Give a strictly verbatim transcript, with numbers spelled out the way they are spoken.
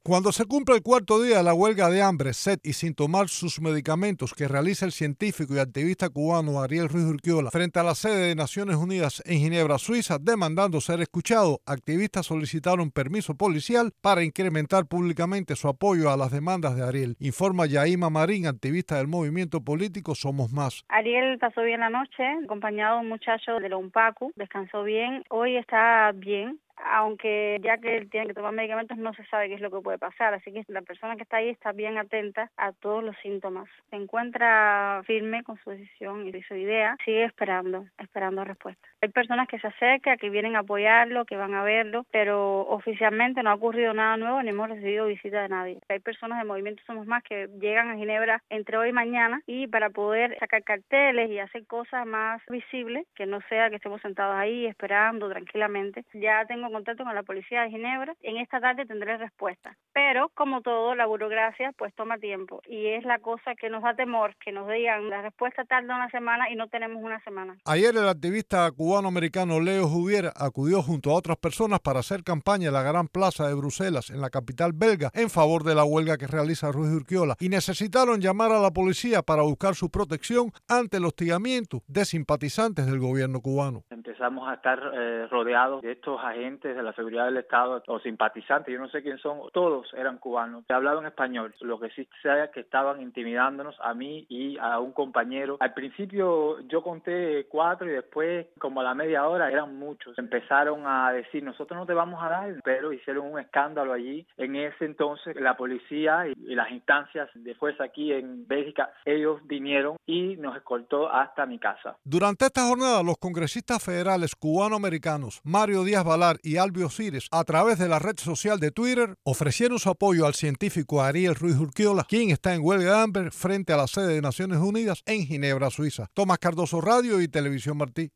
Cuando se cumple el cuarto día de la huelga de hambre, sed y sin tomar sus medicamentos que realiza el científico y activista cubano Ariel Ruiz Urquiola frente a la sede de Naciones Unidas en Ginebra, Suiza, demandando ser escuchado, activistas solicitaron permiso policial para incrementar públicamente su apoyo a las demandas de Ariel. Informa Yaima Marín, activista del movimiento político Somos Más. Ariel pasó bien la noche, acompañado de un muchacho de la UNPACU, descansó bien, hoy está bien. Aunque ya que él tiene que tomar medicamentos no se sabe qué es lo que puede pasar, así que la persona que está ahí está bien atenta a todos los síntomas. Se encuentra firme con su decisión y su idea, sigue esperando, esperando respuesta. Hay personas que se acercan, que vienen a apoyarlo, que van a verlo, pero oficialmente no ha ocurrido nada nuevo ni hemos recibido visita de nadie. Hay personas del Movimiento Somos Más que llegan a Ginebra entre hoy y mañana y para poder sacar carteles y hacer cosas más visibles, que no sea que estemos sentados ahí esperando tranquilamente. Ya tengo contacto con la policía de Ginebra. En esta tarde tendré respuesta. Pero, como todo, la burocracia pues toma tiempo. Y es la cosa que nos da temor, que nos digan la respuesta tarda una semana y no tenemos una semana. Ayer el activista cubano-americano Leo Juvier acudió junto a otras personas para hacer campaña en la gran plaza de Bruselas, en la capital belga, en favor de la huelga que realiza Ruiz Urquiola. Y necesitaron llamar a la policía para buscar su protección ante el hostigamiento de simpatizantes del gobierno cubano. Empezamos a estar eh, rodeados de estos agentes de la seguridad del Estado o simpatizantes, yo no sé quién son, todos eran cubanos, se hablaba en español, lo que sí sé es que estaban intimidándonos a mí y a un compañero. Al principio yo conté cuatro y después como a la media hora eran muchos, empezaron a decir nosotros no te vamos a dar, pero hicieron un escándalo allí. En ese entonces la policía y, y las instancias de fuerza aquí en Bélgica, ellos vinieron y nos escoltó hasta mi casa. Durante esta jornada los congresistas federales cubano-americanos Mario Díaz Balar y Albio Cires, a través de la red social de Twitter, ofrecieron su apoyo al científico Ariel Ruiz Urquiola, quien está en huelga de hambre frente a la sede de Naciones Unidas en Ginebra, Suiza. Tomás Cardoso, Radio y Televisión Martí.